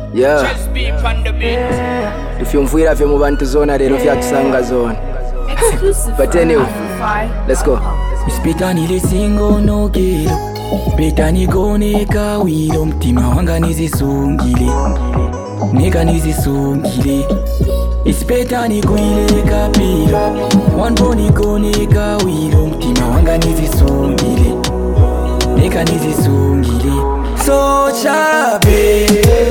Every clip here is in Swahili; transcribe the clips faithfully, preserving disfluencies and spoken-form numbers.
Yeah. If you feel like you're to zone, then if you're sanga zone. But anyway, let's go. Ispitani le singo no gero Betani gone ka wiro mtima wanga nizisungile Nega nizisungile Ispitani kuile ka piro Wanboni gone ka wiro mtima wanga nizisungile Nega nizisungile So chabe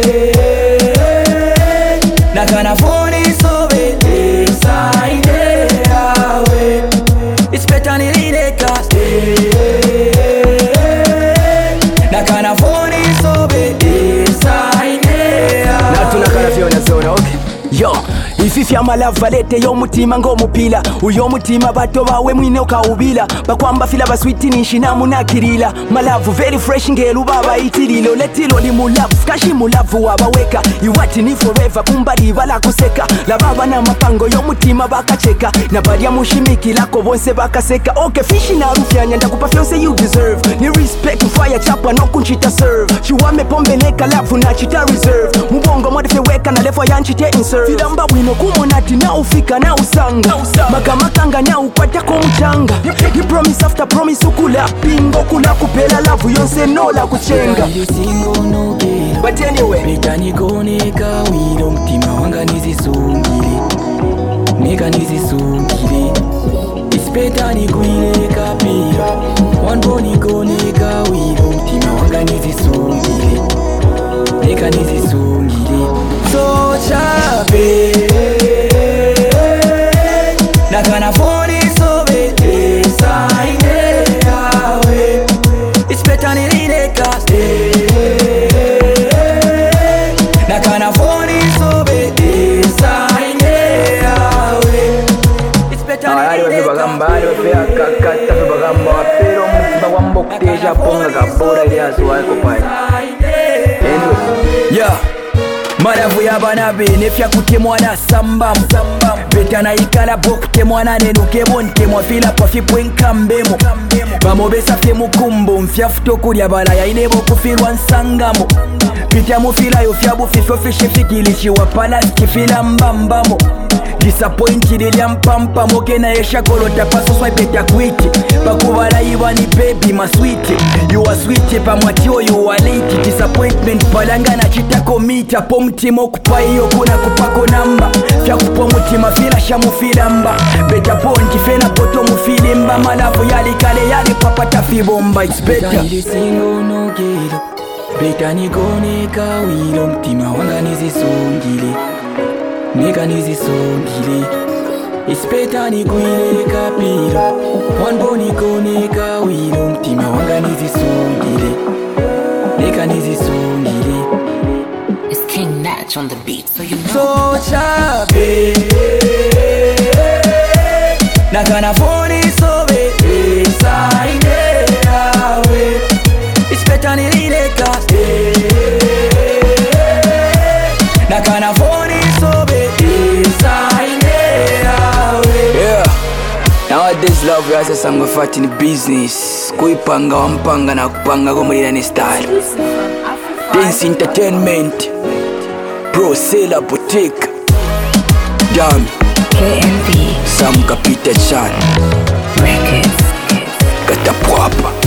Nakana foni so bete saide awe Ispitani lile ka Nakana foni so bete saide awe Na tunakana fiona zona, okay? Yo, ififi amalava valete yo mutima ngo mupila Uyo mutima bato bawe mwine ukawubila Bakwamba fila baswiti nishina munakirila Malavu very fresh ngelu baba itililo Letilo li mulavu, skashi mulavu wabaweka Iwati ni forever kumbari bala kuseka La baba na mapango yo mutima bakacheka Na baria mushimiki lako bonse bakaseka Okay, fishi na rufyanya ndakupa fyose you deserve Ni respect fire chapa no kunchita serve Chiwame pombe neka lavu na chita reserve Mubongo modife weka na lefo yanchite insert Filamba wino kumonati na ufika na usanga Magamakanga na ukwata kumchanga You promise after promise ukula Pingo kula kupela lavu yonse no la kuchenga But anyway Betani gone ka wiro mtima wanga nizisungile Nega nizisungile Ispetani kuile ka piro Wanboni gone ka wiro mtima wanga nizisungile Nega nizisungile So chabe Nakana foni so bete saide awe Ispetani lile ka Nakana foni so bete saide awe Ispetani lile ka Bagambari wafea kakata Bagamba wapero mtiba wambo kuteja ponga kabora ili asuwa eko pai Anyway Yeah Maravu yabana bene fya kutemwana sambamu Betana ikala bokutemwana nenuke bontemwa fila kwa fipwenka mbemo Bamobesa fye mukumbo mfya futokulya bala yaine bokufirwa nsangamo Pitya mufila yo fya bufifo fishe fikilishi wapala skifila mbambamo Disappointed ilya mpampamo kena yesha kolota paso swipe ya kwiti Bakubala iwa ni baby ma sweet You are sweet pa mwatio you are late Disappointment palanga na chita komita Po mtimo kupa iyo kuna kupako namba Fya kupo mutima fila shamu filamba Beta ponji fena poto mufilimba Malavu yali kale yali papata fibomba It's better Beta nili singo no gelo Beta nigone ka wilo mtima wanga nizisungile Nega nizisungile Ispetani kuile ka piro Wanboni gone ka wilo mtima wanga nizisungile Nega nizisungile It's King Natch on the beat, so you know. So chabe Nakana foni so bete saide awe Ispetani lile ka Nakana foni so bete saide awe Yeah. Nowadays love yasa sangwe fati ni business Kuipanga wampanga na kupanga kumulina ni style Dance Entertainment Pro Sailor Boutique Jam K M B Sam Kapita Chan Records. Kata Pwapa